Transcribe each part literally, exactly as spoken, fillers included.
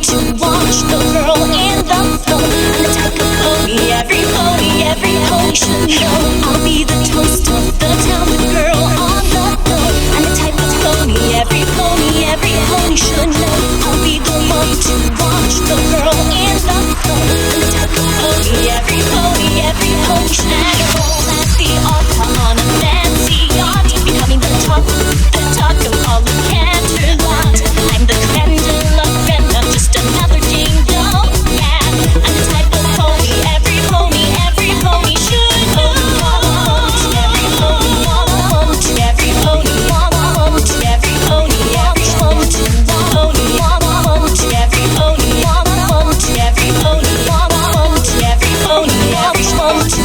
to watch the girl in the flow. I'm the type of pony every pony, every pony should know. I'll be the toast of the town, the girl on the floor. I'm the type of pony every pony, every pony should know. I'll be the one to watch the girl in the flow. I'm the type of pony every pony, every pony should know. At the altar on a fancy yacht, becoming the talk, the talk of all the Canterlot. I'm the creme de la creme, not just another ding dong. Yeah, I'm the type of pony every pony, every pony should know. Every pony, want every pony, want every pony, every one to pony, want every pony, want every pony, want every pony, every one to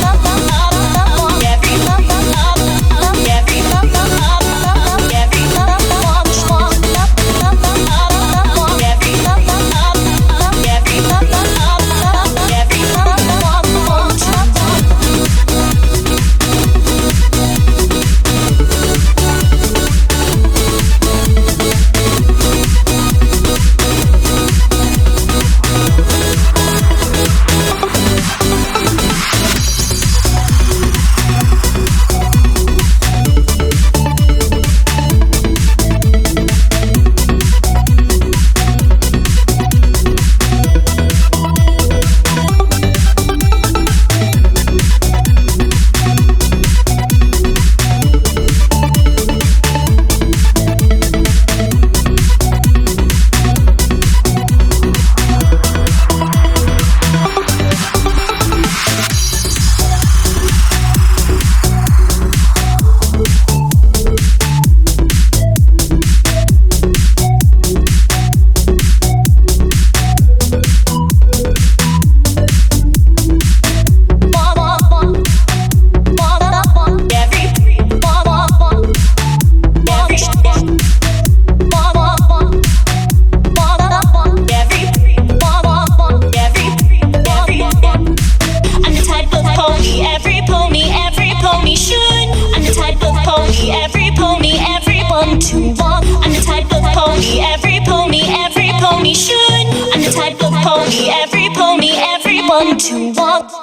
to walk. I'm the type of pony every pony, every pony should. I'm the type of pony every pony, everyone to walk.